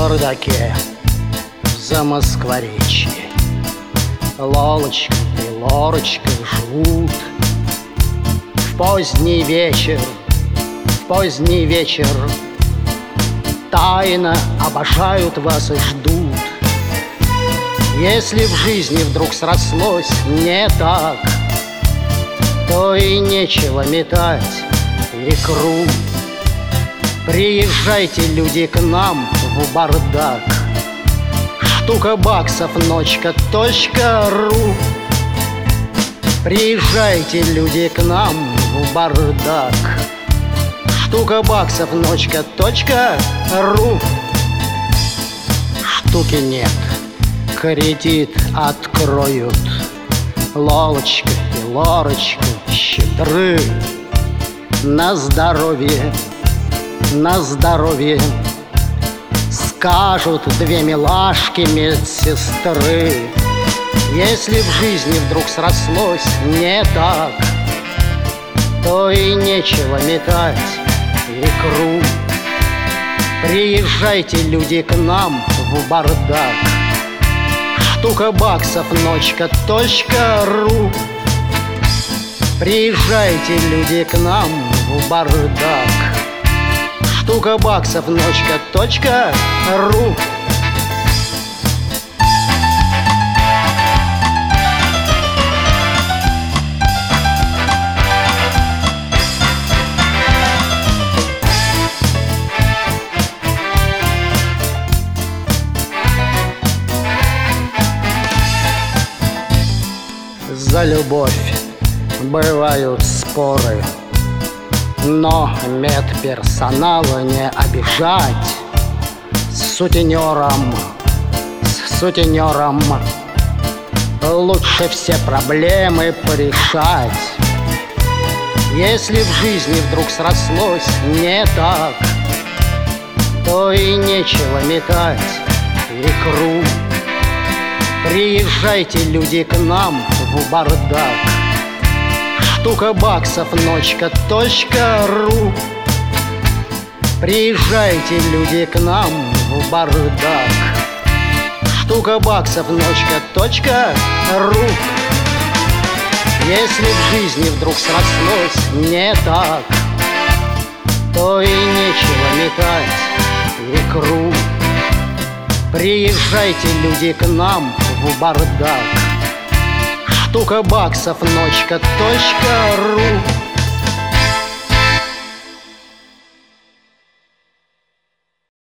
бардаке в Замоскворечье Лолочка и Лорочка живут. В поздний вечер тайно обожают вас и ждут. Если в жизни вдруг срослось не так, то и нечего метать икру. Приезжайте, люди, к нам в бардак. Штука баксов ночка.ру. Приезжайте, люди, к нам в бардак. Штука баксов ночка.ру. Штуки нет, кредит откроют. Лолочка и Лорочка щедры. На здоровье, на здоровье, скажут две милашки медсестры. Если в жизни вдруг срослось не так, то и нечего метать икру. Приезжайте, люди, к нам в бардак. Штука баксов ночка.ру. Приезжайте, люди, к нам в бардак. Штука баксов ночка.ру. За любовь бывают споры, но медперсонала не обижать. С сутенером лучше все проблемы порешать. Если в жизни вдруг срослось не так, то и нечего метать икру. Приезжайте, люди, к нам в бардак. Штука баксов ночка.ру. Приезжайте, люди, к нам в бардак. Штука баксов ночка.ру. Если в жизни вдруг срослось не так, то и нечего метать икру. Приезжайте, люди, к нам в бардак. Штука баксов ночка.ру.